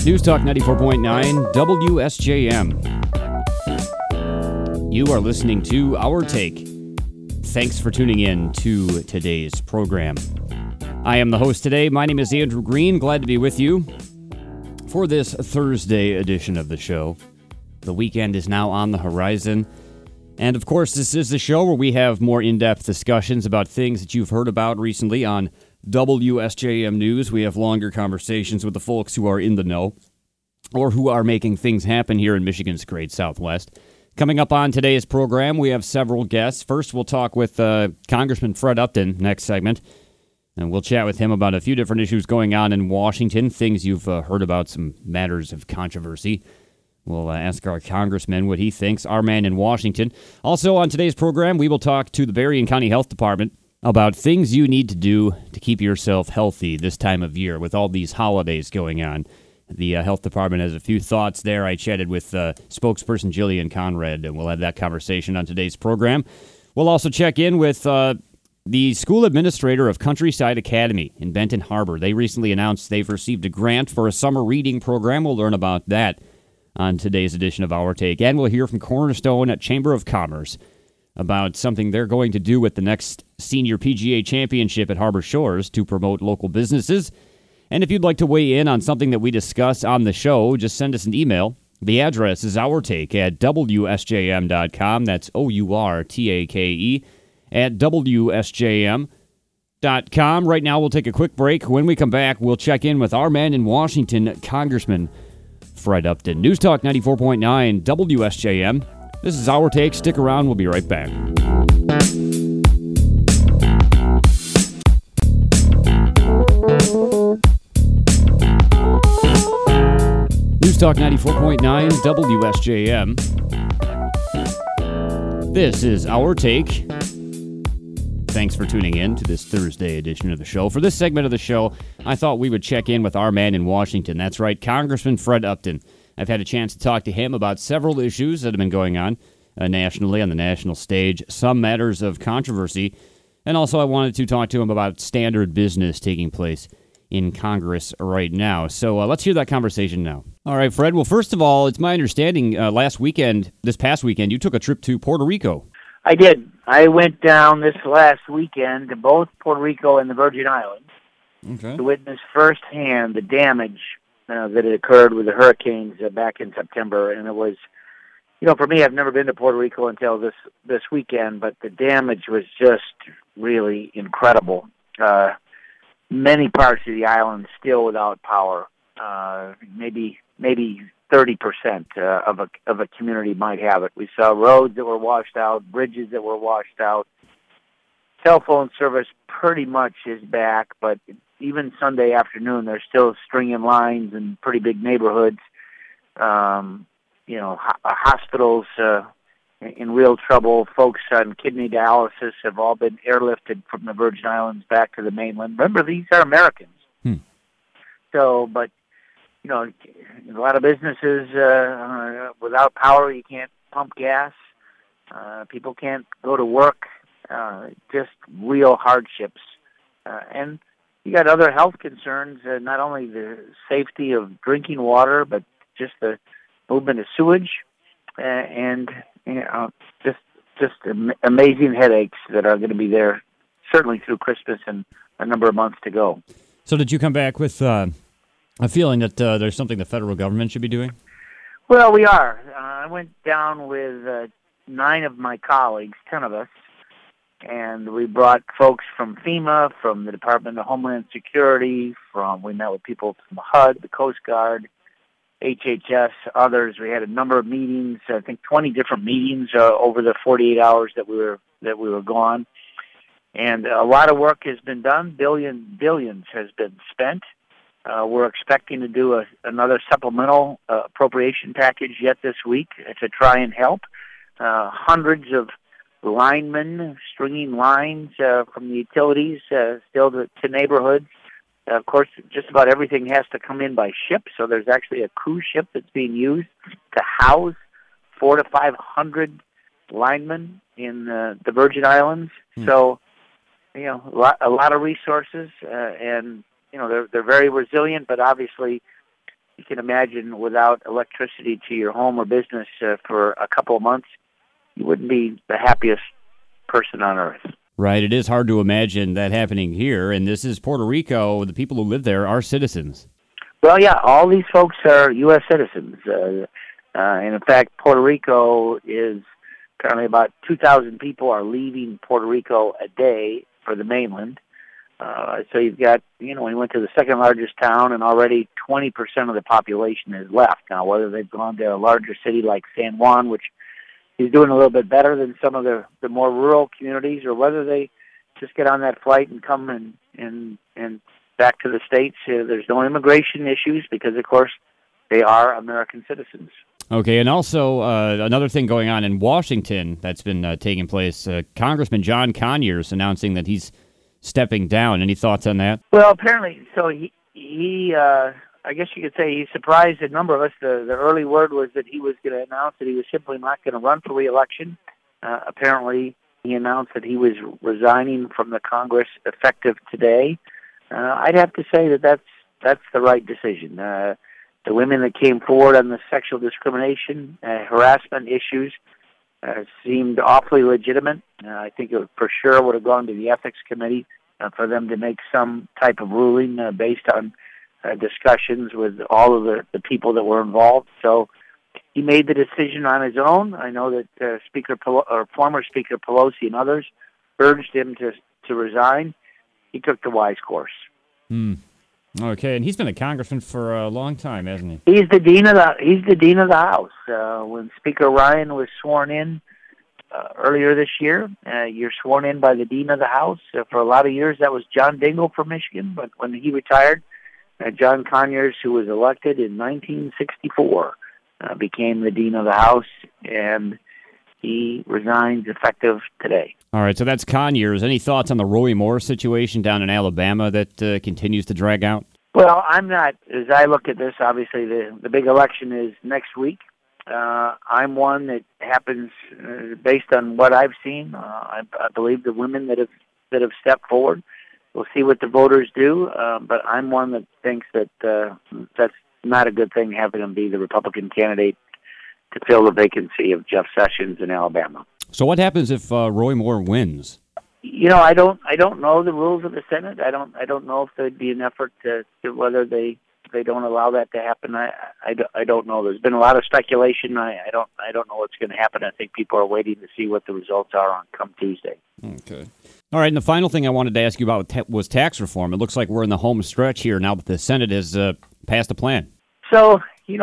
News Talk 94.9 WSJM. You are listening to Our Take. Thanks for tuning in to today's program. I am the host today. My name is Andrew Green. Glad to be with you for this Thursday edition of the show. The weekend is now on the horizon. And of course, this is the show where we have more in-depth discussions about things that you've heard about recently on WSJM News. We have longer conversations with the folks who are in the know or who are making things happen here in Michigan's great Southwest. Coming up on today's program, we have several guests. First, we'll talk with Congressman Fred Upton next segment, and we'll chat with him about a few different issues going on in Washington, things you've heard about, some matters of controversy. We'll ask our congressman what he thinks, our man in Washington. Also on today's program, we will talk to the Berrien County Health Department about things you need to do to keep yourself healthy this time of year with all these holidays going on. The health department has a few thoughts there. I chatted with spokesperson Jillian Conrad, and we'll have that conversation on today's program. We'll also check in with the school administrator of Countryside Academy in Benton Harbor. They recently announced they've received a grant for a summer reading program. We'll learn about that on today's edition of Our Take. And we'll hear from Cornerstone at Chamber of Commerce about something they're going to do with the next Senior PGA Championship at Harbor Shores to promote local businesses. And if you'd like to weigh in on something that we discuss on the show, just send us an email. The address is ourtake@wsjm.com. That's OURTAKE at WSJM.com. Right now, we'll take a quick break. When we come back, we'll check in with our man in Washington, Congressman Fred Upton. News Talk 94.9 WSJM. This is Our Take. Stick around. We'll be right back. News Talk 94.9 WSJM. This is Our Take. Thanks for tuning in to this Thursday edition of the show. For this segment of the show, I thought we would check in with our man in Washington. That's right, Congressman Fred Upton. I've had a chance to talk to him about several issues that have been going on nationally, on the national stage, some matters of controversy, and also I wanted to talk to him about standard business taking place in Congress right now. So let's hear that conversation now. All right, Fred. Well, first of all, it's my understanding this past weekend, you took a trip to Puerto Rico. I did. I went down this last weekend to both Puerto Rico and the Virgin Islands to witness firsthand the damage that had occurred with the hurricanes back in September. And it was, for me, I've never been to Puerto Rico until this weekend, but the damage was just really incredible. Many parts of the island still without power. Maybe 30% of a community might have it. We saw roads that were washed out, bridges that were washed out. Cell phone service pretty much is back, but even Sunday afternoon, they're still stringing lines in pretty big neighborhoods. Hospitals in real trouble. Folks on kidney dialysis have all been airlifted from the Virgin Islands back to the mainland. Remember, these are Americans. So, but a lot of businesses without power, you can't pump gas. People can't go to work. Just real hardships. And you got other health concerns, not only the safety of drinking water, but just the movement of sewage and just amazing headaches that are going to be there certainly through Christmas and a number of months to go. So did you come back with a feeling that there's something the federal government should be doing? Well, we are. I went down with 9 of my colleagues, 10 of us, and we brought folks from FEMA, from the Department of Homeland Security, we met with people from HUD, the Coast Guard, HHS, others. We had a number of meetings, I think 20 different meetings over the 48 hours that we were gone. And a lot of work has been done. Billions has been spent. We're expecting to do another supplemental appropriation package yet this week to try and help. Hundreds of linemen stringing lines from the utilities still to neighborhoods. Of course, just about everything has to come in by ship, so there's actually a cruise ship that's being used to house 400 to 500 linemen in the Virgin Islands. So, a lot of resources, and they're very resilient, but obviously you can imagine without electricity to your home or business for a couple of months, you wouldn't be the happiest person on earth. Right. It is hard to imagine that happening here. And this is Puerto Rico. The people who live there are citizens. Well, yeah, all these folks are U.S. citizens. And in fact, Puerto Rico is currently about 2,000 people are leaving Puerto Rico a day for the mainland. So you've got, we went to the second largest town, and already 20% of the population has left. Now, whether they've gone to a larger city like San Juan, which is doing a little bit better than some of the more rural communities, or whether they just get on that flight and come and back to the States, there's no immigration issues because, of course, they are American citizens. Okay, and also another thing going on in Washington that's been taking place, Congressman John Conyers announcing that he's stepping down. Any thoughts on that? Well, apparently, so he I guess you could say he surprised a number of us. The early word was that he was going to announce that he was simply not going to run for re-election. Apparently, he announced that he was resigning from the Congress effective today. I'd have to say that that's the right decision. The women that came forward on the sexual discrimination, harassment issues seemed awfully legitimate. I think it for sure would have gone to the Ethics Committee for them to make some type of ruling based on discussions with all of the people that were involved. So he made the decision on his own. I know that former Speaker Pelosi and others urged him to resign. He took the wise course. Okay, and he's been a congressman for a long time, hasn't he? He's the dean of the House. When Speaker Ryan was sworn in earlier this year, you're sworn in by the dean of the House. For a lot of years, that was John Dingell from Michigan, but when he retired, John Conyers, who was elected in 1964, became the dean of the House, and he resigns effective today. All right, so that's Conyers. Any thoughts on the Roy Moore situation down in Alabama that continues to drag out? Well, I'm not. As I look at this, obviously the big election is next week. I'm one that happens based on what I've seen. I believe the women that have stepped forward. We'll see what the voters do, but I'm one that thinks that that's not a good thing having him be the Republican candidate to fill the vacancy of Jeff Sessions in Alabama. So what happens if Roy Moore wins? I don't know the rules of the Senate. I don't know if there'd be an effort to whether they don't allow that to happen. I don't know. There's been a lot of speculation. I don't know what's going to happen. I think people are waiting to see what the results are on come Tuesday. Okay. All right, and the final thing I wanted to ask you about was tax reform. It looks like we're in the home stretch here now that the Senate has passed a plan. So,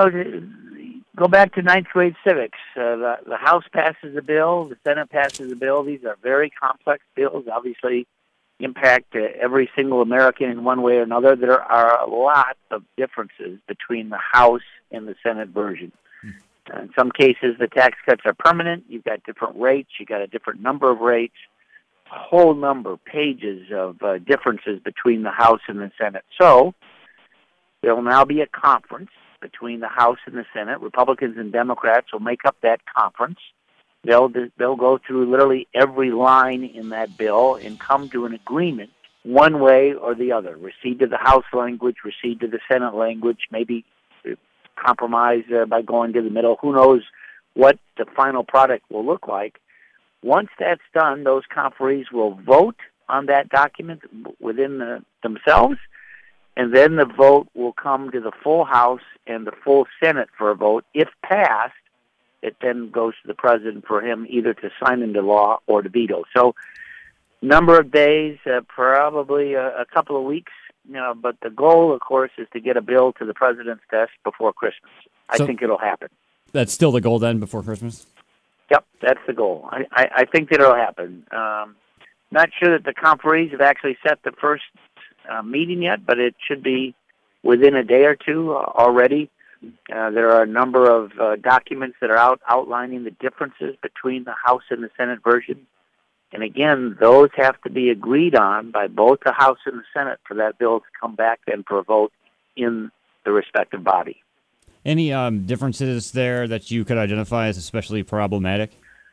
go back to ninth grade civics. The House passes a bill, the Senate passes a bill. These are very complex bills, obviously impact every single American in one way or another. There are a lot of differences between the House and the Senate version. In some cases, the tax cuts are permanent. You've got different rates. You've got a different number of rates. A whole number, pages of differences between the House and the Senate. So there will now be a conference between the House and the Senate. Republicans and Democrats will make up that conference. They'll go through literally every line in that bill and come to an agreement one way or the other. Recede to the House language, recede to the Senate language, maybe compromise by going to the middle. Who knows what the final product will look like. Once that's done, those conferees will vote on that document within themselves, and then the vote will come to the full House and the full Senate for a vote. If passed, it then goes to the president for him either to sign into law or to veto. So, number of days, probably a couple of weeks, but the goal, of course, is to get a bill to the president's desk before Christmas. I think it'll happen. That's still the goal then before Christmas? Yep, that's the goal. I think that it'll happen. Not sure that the conferees have actually set the first meeting yet, but it should be within a day or two already. There are a number of documents that are outlining the differences between the House and the Senate version. And again, those have to be agreed on by both the House and the Senate for that bill to come back then for a vote in the respective body. Any differences there that you could identify as especially problematic?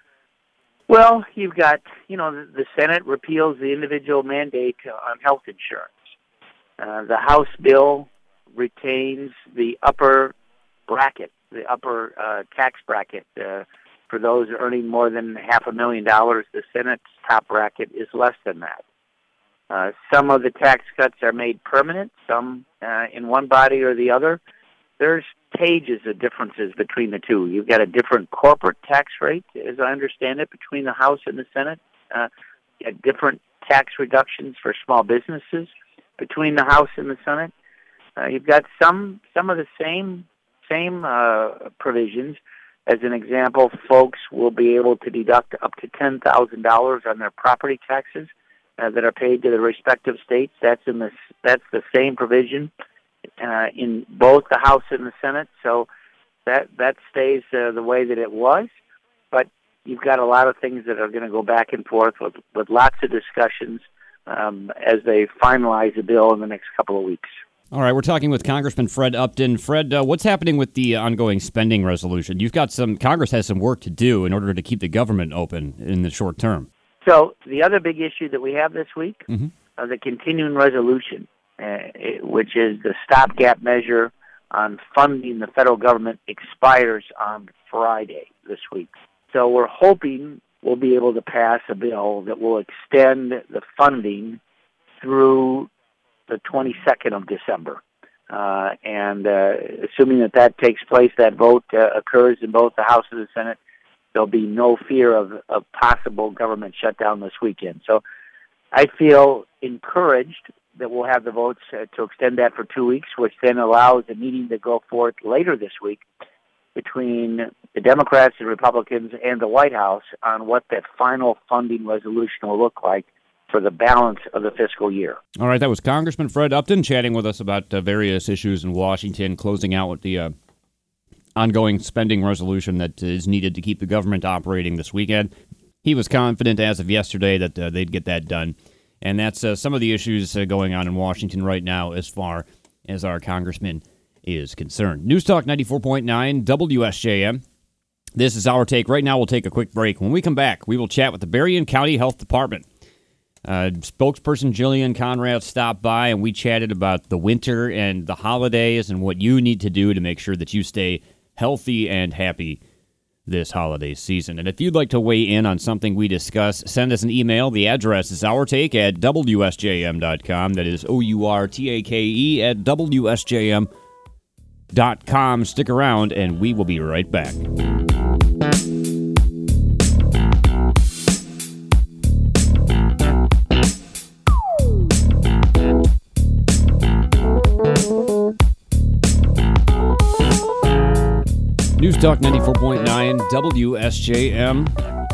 Well, you've got, the Senate repeals the individual mandate on health insurance. The House bill retains the upper bracket, the upper tax bracket. For those earning more than $500,000, the Senate's top bracket is less than that. Some of the tax cuts are made permanent, some in one body or the other. There's pages of differences between the two. You've got a different corporate tax rate, as I understand it, between the House and the Senate. Different tax reductions for small businesses between the House and the Senate. You've got some of the same provisions. As an example, folks will be able to deduct up to $10,000 on their property taxes that are paid to the respective states. That's the same provision in both the House and the Senate. So that stays the way that it was. But you've got a lot of things that are going to go back and forth with lots of discussions as they finalize the bill in the next couple of weeks. All right, we're talking with Congressman Fred Upton. Fred, what's happening with the ongoing spending resolution? Congress has some work to do in order to keep the government open in the short term. So the other big issue that we have this week, the continuing resolution, which is the stopgap measure on funding the federal government, expires on Friday this week. So we're hoping we'll be able to pass a bill that will extend the funding through the 22nd of December. And assuming that takes place, that vote occurs in both the House and the Senate, there'll be no fear of possible government shutdown this weekend. So I feel encouraged that we'll have the votes to extend that for 2 weeks, which then allows a meeting to go forth later this week between the Democrats and Republicans and the White House on what that final funding resolution will look like for the balance of the fiscal year. All right, that was Congressman Fred Upton chatting with us about various issues in Washington, closing out with the ongoing spending resolution that is needed to keep the government operating this weekend. He was confident as of yesterday that they'd get that done. And that's some of the issues going on in Washington right now as far as our congressman is concerned. News Talk 94.9 WSJM. This is Our Take. Right now we'll take a quick break. When we come back, we will chat with the Berrien County Health Department. Spokesperson Jillian Conrad stopped by, and we chatted about the winter and the holidays and what you need to do to make sure that you stay healthy and happy this holiday season. And if you'd like to weigh in on something we discuss, send us an email. The address is ourtake@wsjm.com. That is OURTAKE at WSJM.com. Stick around, and we will be right back. News Talk 94.9 WSJM.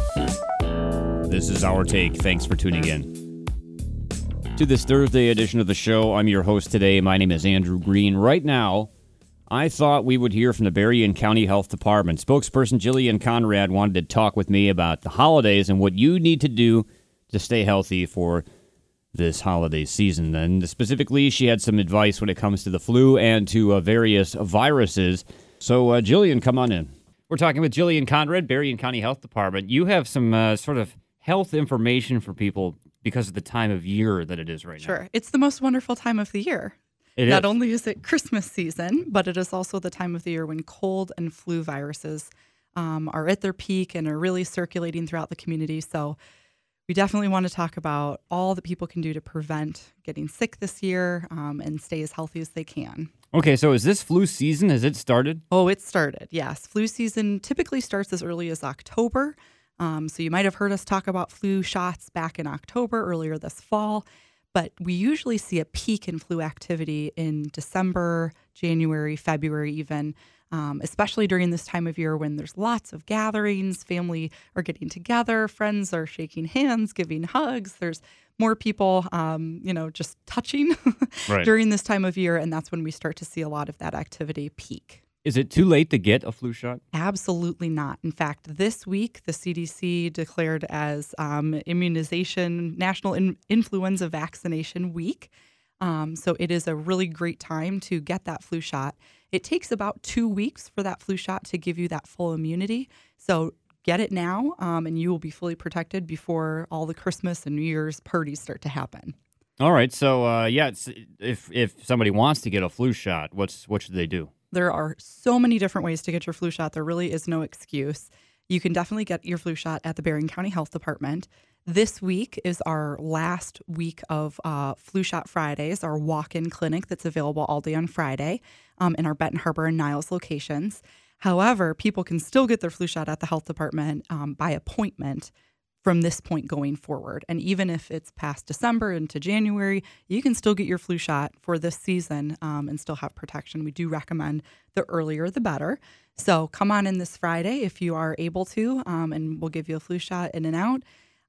This is Our Take. Thanks for tuning in to this Thursday edition of the show. I'm your host today. My name is Andrew Green. Right now, I thought we would hear from the Berrien County Health Department. Spokesperson Jillian Conrad wanted to talk with me about the holidays and what you need to do to stay healthy for this holiday season. And specifically, she had some advice when it comes to the flu and to various viruses. So, Jillian, come on in. We're talking with Jillian Conrad, Berrien County Health Department. You have some sort of health information for people because of the time of year that it is right now. Sure. It's the most wonderful time of the year. Not only is it Christmas season, but it is also the time of the year when cold and flu viruses are at their peak and are really circulating throughout the community. So we definitely want to talk about all that people can do to prevent getting sick this year and stay as healthy as they can. Okay, so is this flu season? Has it started? Oh, it started, yes. Flu season typically starts as early as October. So you might have heard us talk about flu shots back in October, earlier this fall. But we usually see a peak in flu activity in December, January, February even, especially during this time of year when there's lots of gatherings, family are getting together, friends are shaking hands, giving hugs. There's more people, just touching right. during this time of year, and that's when we start to see a lot of that activity peak. Is it too late to get a flu shot? Absolutely not. In fact, this week, the CDC declared as National Influenza Vaccination Week. So it is a really great time to get that flu shot. It takes about 2 weeks for that flu shot to give you that full immunity. So get it now, and you will be fully protected before all the Christmas and New Year's parties start to happen. All right. So, if somebody wants to get a flu shot, what should they do? There are so many different ways to get your flu shot. There really is no excuse. You can definitely get your flu shot at the Berrien County Health Department. This week is our last week of Flu Shot Fridays, our walk-in clinic that's available all day on Friday in our Benton Harbor and Niles locations. However, people can still get their flu shot at the health department by appointment from this point going forward. And even if it's past December into January, you can still get your flu shot for this season and still have protection. We do recommend the earlier the better. So come on in this Friday if you are able to, and we'll give you a flu shot in and out.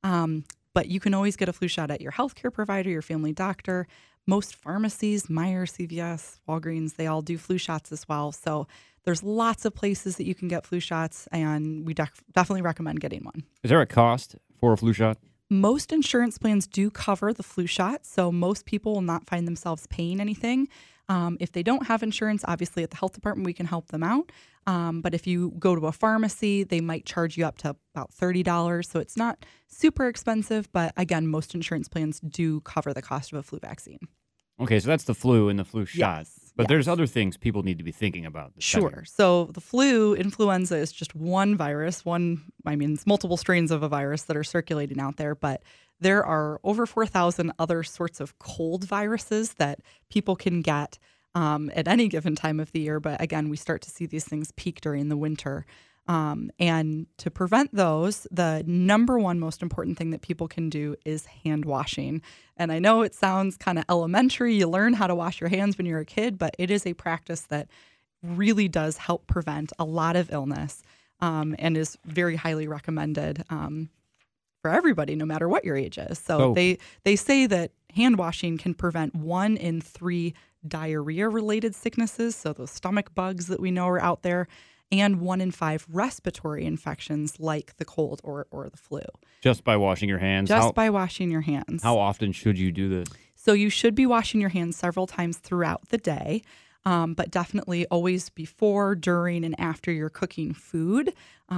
But you can always get a flu shot at your healthcare provider, your family doctor. Most pharmacies, Meijer, CVS, Walgreens, they all do flu shots as well. So there's lots of places that you can get flu shots, and we definitely recommend getting one. Is there a cost for a flu shot? Most insurance plans do cover the flu shot, so most people will not find themselves paying anything. If they don't have insurance, obviously at the health department, we can help them out. But if you go to a pharmacy, they might charge you up to about $30. So it's not super expensive. But again, most insurance plans do cover the cost of a flu vaccine. Okay, so that's the flu and the flu shot. Yes, But yes. there's other things people need to be thinking about. Sure. So the flu, influenza is just one virus. It's multiple strains of a virus that are circulating out there. But there are over 4,000 other sorts of cold viruses that people can get at any given time of the year. But again, we start to see these things peak during the winter. And to prevent those, the number one most important thing that people can do is hand washing. And I know it sounds kind of elementary. You learn how to wash your hands when you're a kid, but it is a practice that really does help prevent a lot of illness and is very highly recommended for everybody, no matter what your age is. So they say that hand washing can prevent 1 in 3 diarrhea-related sicknesses, so those stomach bugs that we know are out there, and 1 in 5 respiratory infections like the cold or the flu. Just by washing your hands? By washing your hands. How often should you do this? So you should be washing your hands several times throughout the day, but definitely always before, during, and after you're cooking food,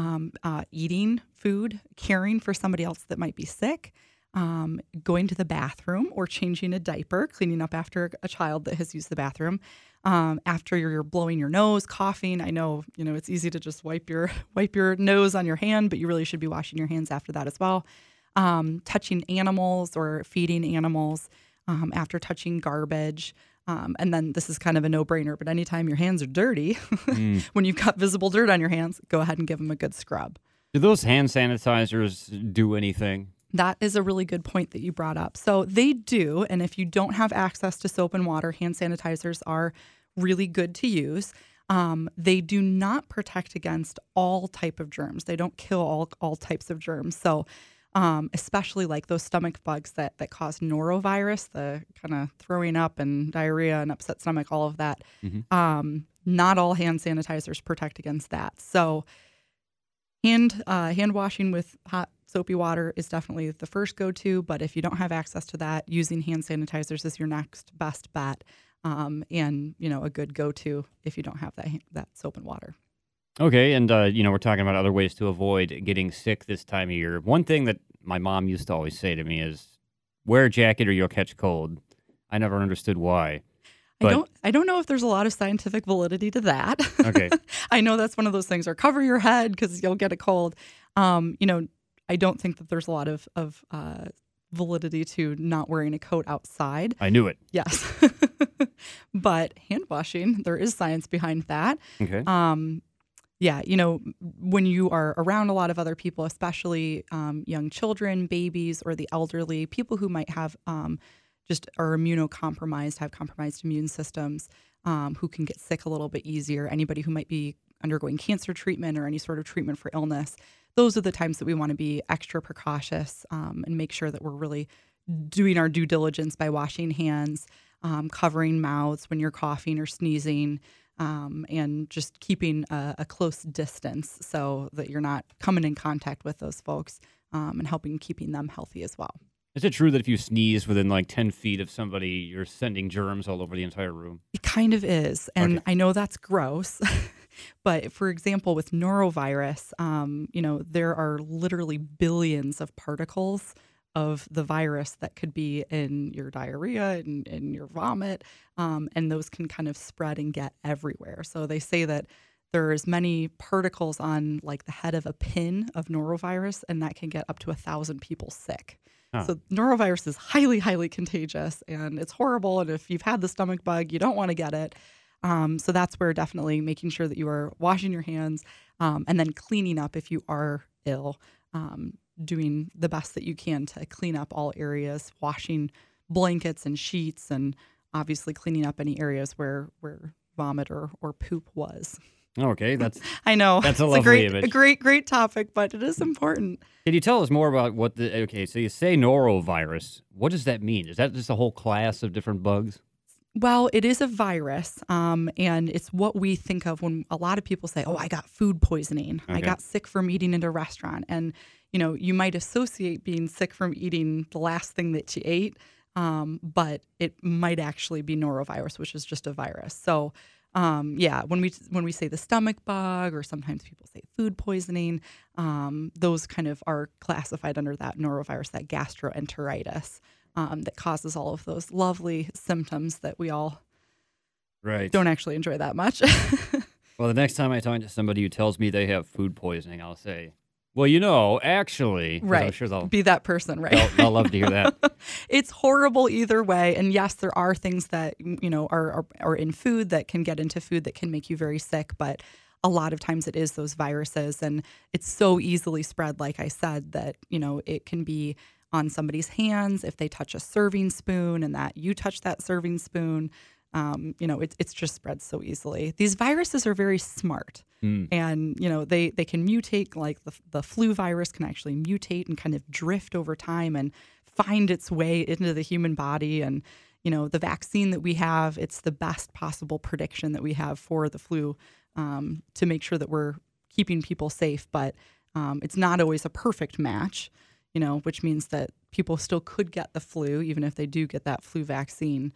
eating food, caring for somebody else that might be sick, going to the bathroom or changing a diaper, cleaning up after a child that has used the bathroom. After you're blowing your nose, coughing, I know, it's easy to just wipe your nose on your hand, but you really should be washing your hands after that as well. Touching animals or feeding animals, after touching garbage. And then this is kind of a no-brainer, but anytime your hands are dirty, when you've got visible dirt on your hands, go ahead and give them a good scrub. Do those hand sanitizers do anything? That is a really good point that you brought up. So they do, and if you don't have access to soap and water, hand sanitizers are really good to use. They do not protect against all type of germs. They don't kill all types of germs. So especially like those stomach bugs that cause norovirus, the kind of throwing up and diarrhea and upset stomach, all of that. Mm-hmm. Not all hand sanitizers protect against that. So hand washing with hot soapy water is definitely the first go-to, but if you don't have access to that, using hand sanitizers is your next best bet, and a good go-to if you don't have that soap and water. Okay, and we're talking about other ways to avoid getting sick this time of year. One thing that my mom used to always say to me is, wear a jacket or you'll catch cold. I never understood why. I don't know if there's a lot of scientific validity to that. Okay. I know that's one of those things, or cover your head because you'll get a cold. I don't think that there's a lot of validity to not wearing a coat outside. I knew it. Yes. But hand washing, there is science behind that. Okay. When you are around a lot of other people, especially young children, babies, or the elderly, people who might have just are immunocompromised, have compromised immune systems, who can get sick a little bit easier, anybody who might be undergoing cancer treatment or any sort of treatment for illness, those are the times that we want to be extra precautious and make sure that we're really doing our due diligence by washing hands, covering mouths when you're coughing or sneezing, and just keeping a close distance so that you're not coming in contact with those folks, and keeping them healthy as well. Is it true that if you sneeze within like 10 feet of somebody, you're sending germs all over the entire room? It kind of is. And Okay. I know that's gross. But for example, with norovirus, there are literally billions of particles of the virus that could be in your diarrhea and in your vomit, and those can kind of spread and get everywhere. So they say that there's many particles on like the head of a pin of norovirus, and that can get up to 1,000 people sick. Huh. So norovirus is highly, highly contagious, and it's horrible. And if you've had the stomach bug, you don't want to get it. So that's where definitely making sure that you are washing your hands, and then cleaning up if you are ill, doing the best that you can to clean up all areas, washing blankets and sheets, and obviously cleaning up any areas where vomit or poop was. Okay, I know that's a it's lovely image. A great topic, but it is important. Can you tell us more about so you say norovirus. What does that mean? Is that just a whole class of different bugs? Well, it is a virus, and it's what we think of when a lot of people say, oh, I got food poisoning. Okay. I got sick from eating at a restaurant. And, you might associate being sick from eating the last thing that you ate, but it might actually be norovirus, which is just a virus. So, when we say the stomach bug, or sometimes people say food poisoning, those kind of are classified under that norovirus, that gastroenteritis. That causes all of those lovely symptoms that we all don't actually enjoy that much. Well, the next time I talk to somebody who tells me they have food poisoning, I'll say, well, actually, right. I'm sure they'll be that person, right? They'll love to hear that. It's horrible either way. And yes, there are things that, are in food that can get into food that can make you very sick. But a lot of times it is those viruses, and it's so easily spread, like I said, that, it can be on somebody's hands if they touch a serving spoon, and that you touch that serving spoon. It's just spread so easily. These viruses are very smart, and they can mutate. Like the flu virus can actually mutate and kind of drift over time and find its way into the human body. And the vaccine that we have, it's the best possible prediction that we have for the flu, to make sure that we're keeping people safe. But it's not always a perfect match. Which means that people still could get the flu, even if they do get that flu vaccine.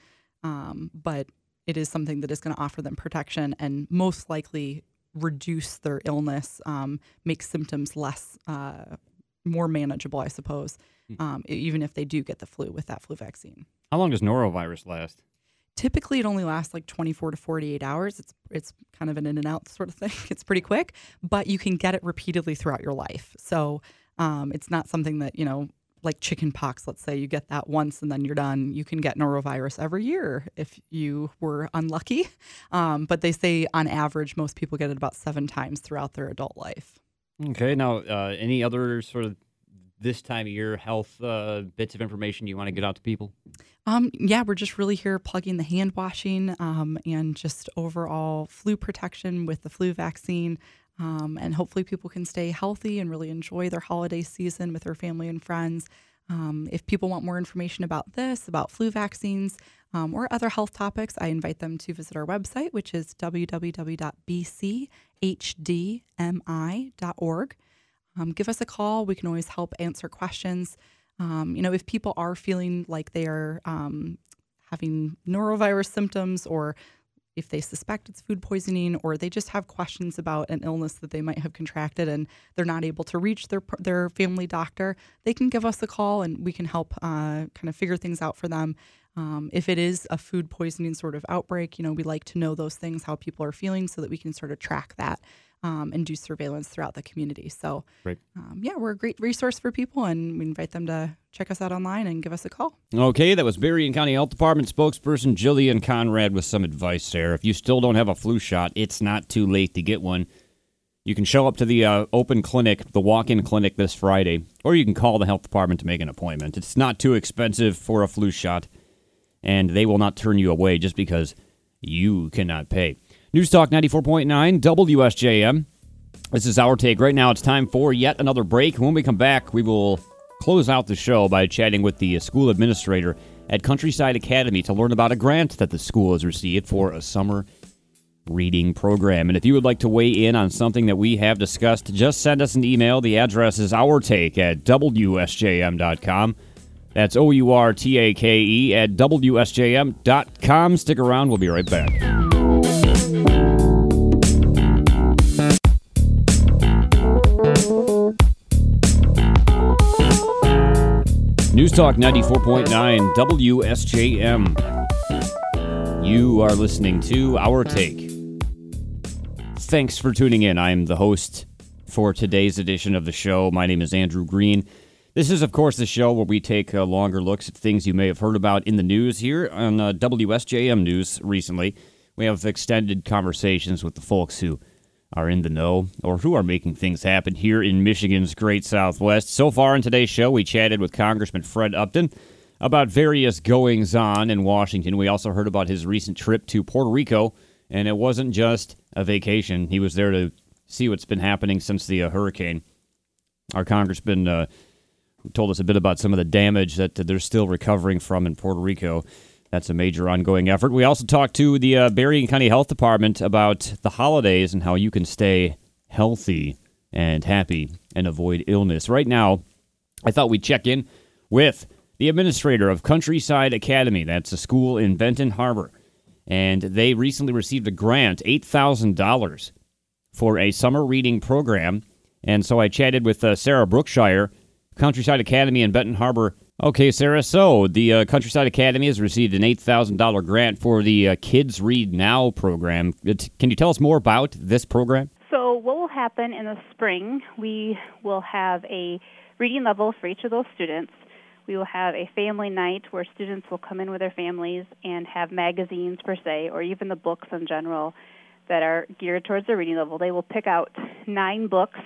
But it is something that is going to offer them protection and most likely reduce their illness, make symptoms more manageable, I suppose, even if they do get the flu with that flu vaccine. How long does norovirus last? Typically, it only lasts like 24 to 48 hours. It's kind of an in and out sort of thing. It's pretty quick, but you can get it repeatedly throughout your life. So it's not something that, like chicken pox, let's say you get that once and then you're done. You can get norovirus every year if you were unlucky. But they say on average, most people get it about 7 times throughout their adult life. Okay. Now, any other sort of this time of year health bits of information you want to get out to people? We're just really here plugging the hand washing, and just overall flu protection with the flu vaccine. And hopefully people can stay healthy and really enjoy their holiday season with their family and friends. If people want more information about this, about flu vaccines, or other health topics, I invite them to visit our website, which is www.bchdmi.org. Give us a call. We can always help answer questions. If people are feeling like they are having norovirus symptoms, or if they suspect it's food poisoning, or they just have questions about an illness that they might have contracted and they're not able to reach their family doctor, they can give us a call and we can help kind of figure things out for them. If it is a food poisoning sort of outbreak, we like to know those things, how people are feeling, so that we can sort of track that and do surveillance throughout the community. So, Great. We're a great resource for people, and we invite them to check us out online and give us a call. Okay, that was Berrien County Health Department spokesperson Jillian Conrad with some advice there. If you still don't have a flu shot, it's not too late to get one. You can show up to the open clinic, the walk-in clinic this Friday, or you can call the health department to make an appointment. It's not too expensive for a flu shot, and they will not turn you away just because you cannot pay. News Talk 94.9 WSJM. This is Our Take. Right now it's time for yet another break. When we come back, we will close out the show by chatting with the school administrator at Countryside Academy to learn about a grant that the school has received for a summer reading program. And if you would like to weigh in on something that we have discussed, just send us an email. The address is ourtake@wsjm.com. That's OURTAKE@WSJM.com. Stick around. We'll be right back. News Talk 94.9 WSJM. You are listening to Our Take. Thanks for tuning in. I'm the host for today's edition of the show. My name is Andrew Green. This is, of course, the show where we take longer looks at things you may have heard about in the news here on WSJM News recently. We have extended conversations with the folks who are in the know or who are making things happen here in Michigan's Great Southwest. So far in today's show, we chatted with Congressman Fred Upton about various goings-on in Washington. We also heard about his recent trip to Puerto Rico, and it wasn't just a vacation. He was there to see what's been happening since the hurricane. Our congressman told us a bit about some of the damage that they're still recovering from in Puerto Rico. That's a major ongoing effort. We also talked to the Berrien County Health Department about the holidays and how you can stay healthy and happy and avoid illness. Right now, I thought we'd check in with the administrator of Countryside Academy. That's a school in Benton Harbor. And they recently received a grant, $8,000, for a summer reading program. And so I chatted with Sarah Brookshire, Countryside Academy in Benton Harbor. Okay, Sarah, so the Countryside Academy has received an $8,000 grant for the Kids Read Now program. Can you tell us more about this program? So what will happen in the spring, we will have a reading level for each of those students. We will have a family night where students will come in with their families and have magazines per se, or even the books in general that are geared towards their reading level. They will pick out 9 books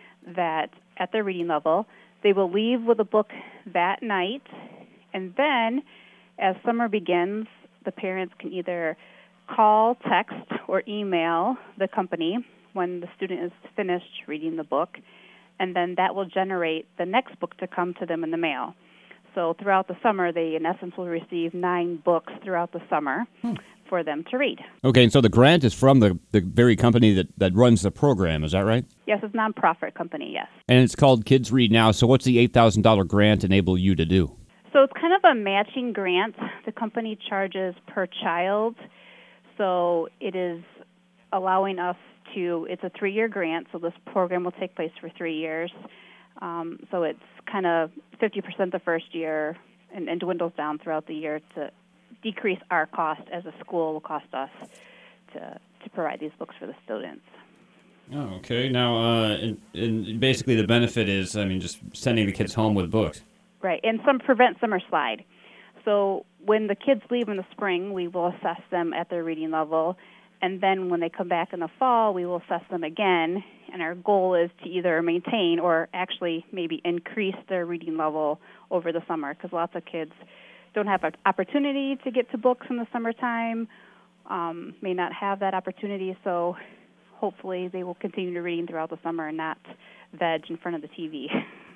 that at their reading level. They will leave with a book that night, and then as summer begins, the parents can either call, text, or email the company when the student is finished reading the book, and then that will generate the next book to come to them in the mail. So throughout the summer, they, in essence, will receive 9 books throughout the summer for them to read. Okay, and so the grant is from the very company that runs the program, is that right? Yes, it's a nonprofit company, yes. And it's called Kids Read Now. So what's the $8,000 grant enable you to do? So it's kind of a matching grant. The company charges per child. So it is allowing us to, it's a 3-year grant, so this program will take place for 3 years. So it's kind of 50% the first year and dwindles down throughout the year to decrease our cost as a school will cost us to provide these books for the students. Oh, okay. Now, and basically the benefit is, just sending the kids home with books. Right, and prevent summer slide. So when the kids leave in the spring, we will assess them at their reading level, and then when they come back in the fall, we will assess them again, and our goal is to either maintain or actually maybe increase their reading level over the summer, because lots of kids don't have an opportunity to get to books in the summertime, may not have that opportunity, so hopefully they will continue reading throughout the summer and not veg in front of the TV.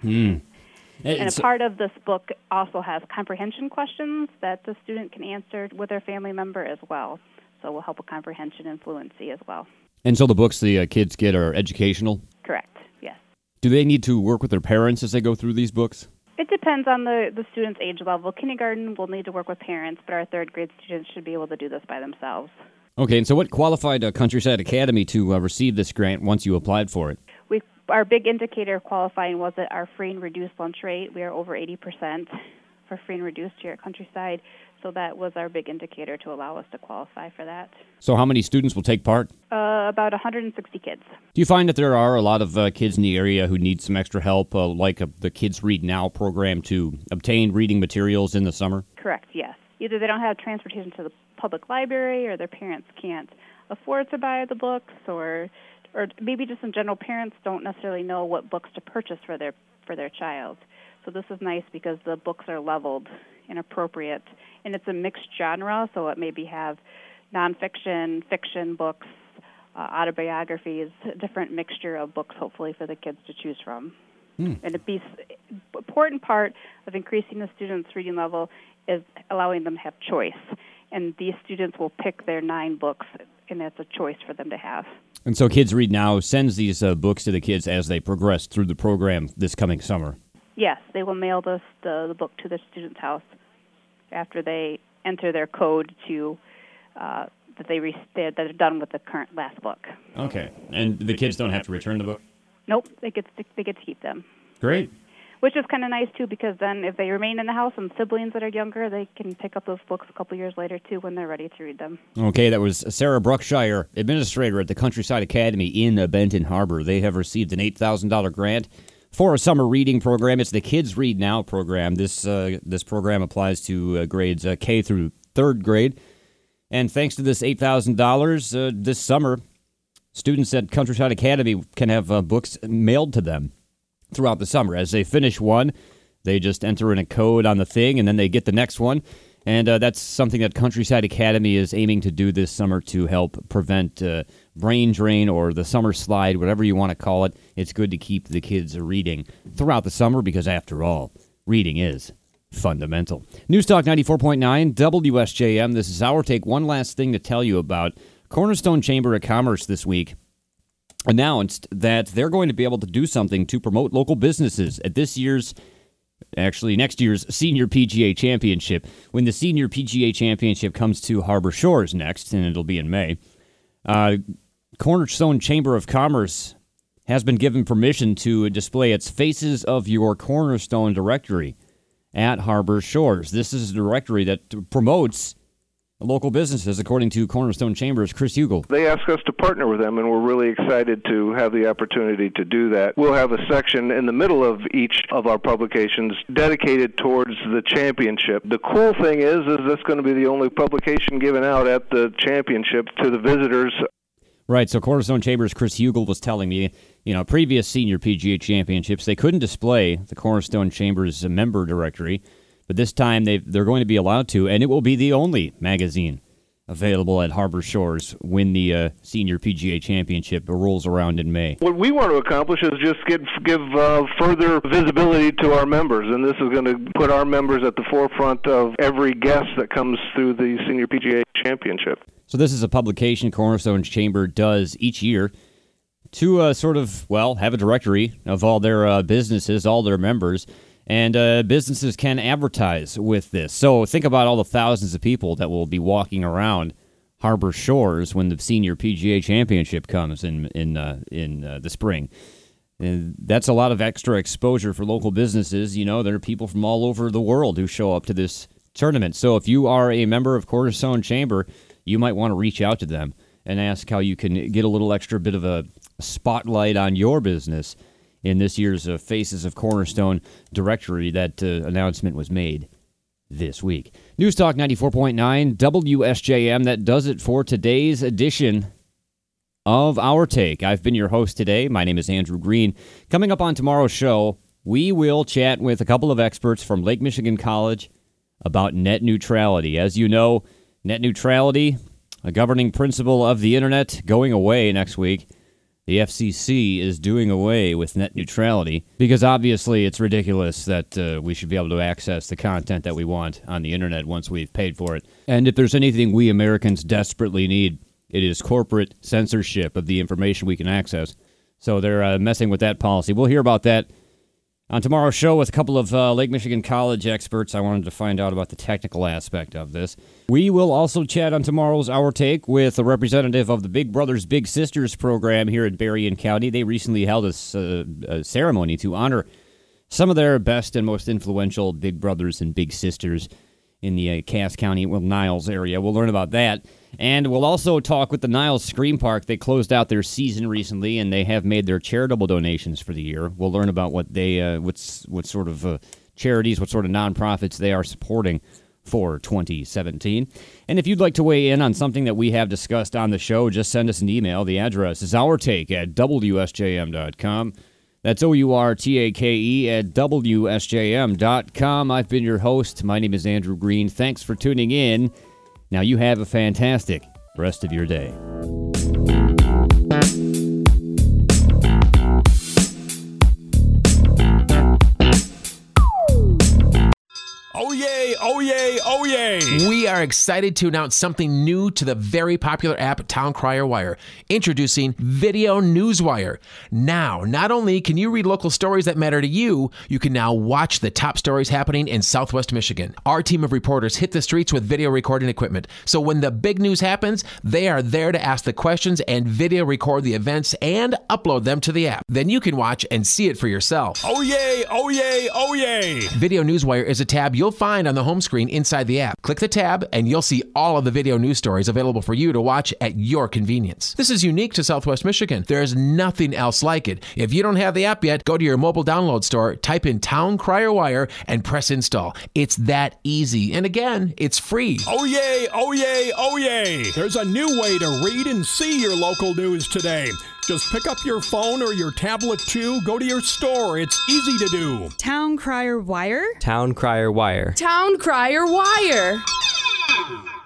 And a part of this book also has comprehension questions that the student can answer with their family member as well. So we'll help with comprehension and fluency as well. And so the books the kids get are educational? Correct, yes. Do they need to work with their parents as they go through these books? It depends on the student's age level. Kindergarten will need to work with parents, but our 3rd grade students should be able to do this by themselves. Okay, and so what qualified Countryside Academy to receive this grant once you applied for it? Our big indicator of qualifying was that our free and reduced lunch rate. We are over 80% for free and reduced here at Countryside, so that was our big indicator to allow us to qualify for that. So how many students will take part? About 160 kids. Do you find that there are a lot of kids in the area who need some extra help, like the Kids Read Now program, to obtain reading materials in the summer? Correct, yes. Either they don't have transportation to the public library, or their parents can't afford to buy the books, or maybe just in general, parents don't necessarily know what books to purchase for their child. So this is nice because the books are leveled and appropriate, and it's a mixed genre, so it maybe have nonfiction, fiction books, autobiographies, a different mixture of books, hopefully, for the kids to choose from. And an important part of increasing the students' reading level is allowing them to have choice. And these students will pick their 9 books, and that's a choice for them to have. And so Kids Read Now sends these books to the kids as they progress through the program this coming summer. Yes, they will mail the book to the student's house after they enter their code to that they're done with the current last book. Okay, and the kids don't have to return the book? Nope, they get to keep them. Great. which is kind of nice, too, because then if they remain in the house and siblings that are younger, they can pick up those books a couple years later, too, when they're ready to read them. Okay, that was Sarah Brookshire, administrator at the Countryside Academy in Benton Harbor. They have received an $8,000 grant for a summer reading program. It's the Kids Read Now program. This program applies to grades K through 3rd grade. And thanks to this $8,000 this summer, students at Countryside Academy can have books mailed to them throughout the summer. As they finish one, they just enter in a code on the thing, and then they get the next one. And that's something that Countryside Academy is aiming to do this summer to help prevent brain drain or the summer slide, whatever you want to call it. It's good to keep the kids reading throughout the summer because, after all, reading is fundamental. News Talk 94.9 WSJM. This is Our Take. One last thing to tell you about. Cornerstone Chamber of Commerce this week announced that they're going to be able to do something to promote local businesses at next year's Senior PGA Championship. When the Senior PGA Championship comes to Harbor Shores next, and it'll be in May, Cornerstone Chamber of Commerce has been given permission to display its Faces of Your Cornerstone directory at Harbor Shores. This is a directory that promotes local businesses, according to Cornerstone Chamber's Chris Hugel. They asked us to partner with them, and we're really excited to have the opportunity to do that. We'll have a section in the middle of each of our publications dedicated towards the championship. The cool thing is that's going to be the only publication given out at the championship to the visitors. Right, so Cornerstone Chamber's Chris Hugel was telling me, previous Senior PGA Championships, they couldn't display the Cornerstone Chamber's member directory, but this time they're going to be allowed to, and it will be the only magazine available at Harbor Shores when the Senior PGA Championship rolls around in May. What we want to accomplish is just give further visibility to our members, and this is going to put our members at the forefront of every guest that comes through the Senior PGA Championship. So this is a publication Cornerstone Chamber does each year to have a directory of all their businesses, all their members, and businesses can advertise with this. So think about all the thousands of people that will be walking around Harbor Shores when the Senior PGA Championship comes in the spring. And that's a lot of extra exposure for local businesses. There are people from all over the world who show up to this tournament. So if you are a member of Cornerstone Chamber, you might want to reach out to them and ask how you can get a little extra bit of a spotlight on your business in this year's Faces of Cornerstone directory. That announcement was made this week. News Talk 94.9 WSJM. That does it for today's edition of Our Take. I've been your host today. My name is Andrew Green. Coming up on tomorrow's show, we will chat with a couple of experts from Lake Michigan College about net neutrality. As you know, net neutrality, a governing principle of the internet, going away next week. The FCC is doing away with net neutrality because obviously it's ridiculous that we should be able to access the content that we want on the internet once we've paid for it. And if there's anything we Americans desperately need, it is corporate censorship of the information we can access. So they're messing with that policy. We'll hear about that on tomorrow's show with a couple of Lake Michigan College experts. I wanted to find out about the technical aspect of this. We will also chat on tomorrow's Our Take with a representative of the Big Brothers Big Sisters program here in Berrien County. They recently held a ceremony to honor some of their best and most influential Big Brothers and Big Sisters in the Cass County, Niles area. We'll learn about that. And we'll also talk with the Niles Scream Park. They closed out their season recently, and they have made their charitable donations for the year. We'll learn about what they, what sort of charities, what sort of nonprofits they are supporting for 2017. And if you'd like to weigh in on something that we have discussed on the show, just send us an email. The address is ourtake@wsjm.com. That's OURTAKE@WSJM.com. I've been your host. My name is Andrew Green. Thanks for tuning in. Now you have a fantastic rest of your day. Oh yay, oh yay, oh yay! We are excited to announce something new to the very popular app Town Crier Wire. Introducing Video Newswire. Now, not only can you read local stories that matter to you, you can now watch the top stories happening in Southwest Michigan. Our team of reporters hit the streets with video recording equipment. So when the big news happens, they are there to ask the questions and video record the events and upload them to the app. Then you can watch and see it for yourself. Oh yay, oh yay, oh yay. Video Newswire is a tab you'll find on the home screen inside the app. Click the tab and you'll see all of the video news stories available for you to watch at your convenience. This is unique to Southwest Michigan. There's nothing else like it. If you don't have the app yet, go to your mobile download store, type in Town Crier Wire, and press install. It's that easy. And again, it's free. Oh yay, oh yay, oh yay. There's a new way to read and see your local news today. Just pick up your phone or your tablet too, go to your store. It's easy to do. Town Crier Wire? Town Crier Wire. Town Crier Wire.